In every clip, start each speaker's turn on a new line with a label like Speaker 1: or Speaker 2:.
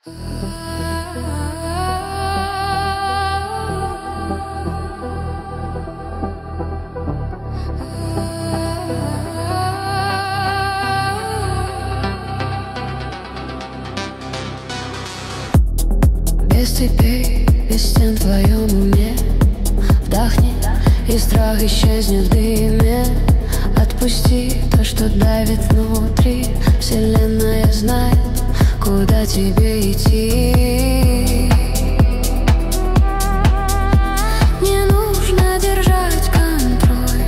Speaker 1: Без цепей, без стен в твоем уме. Вдохни, и страх исчезнет в дыме. Отпусти то, что давит внутри. Вселенная знает, куда тебе идти. Не нужно держать контроль.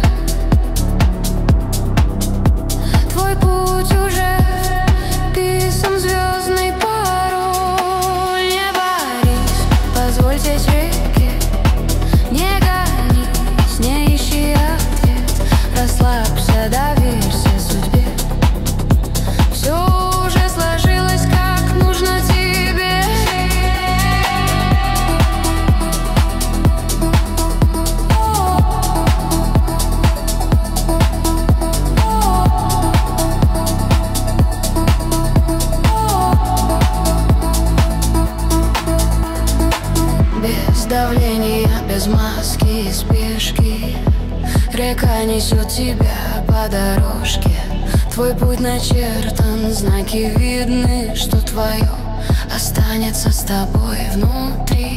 Speaker 1: Твой путь уже писан звездный пароль. Не борись, позволь течь реке. Не гонись, не ищи ответ. Расслабься, доверься судьбе. Все уже сложилось, как нужно тебе. Без давления, без маски и спешки. Река несет тебя по дорожке. Твой путь начертан, знаки видны, что твое останется с тобой внутри.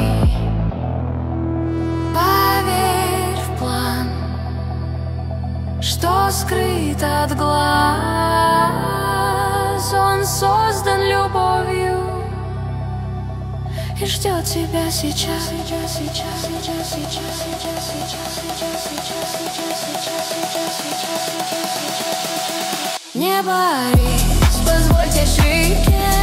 Speaker 1: Поверь в план, что скрыт от глаз. Он создан любовью и ждет тебя сейчас. Не борись, позволь течь реке.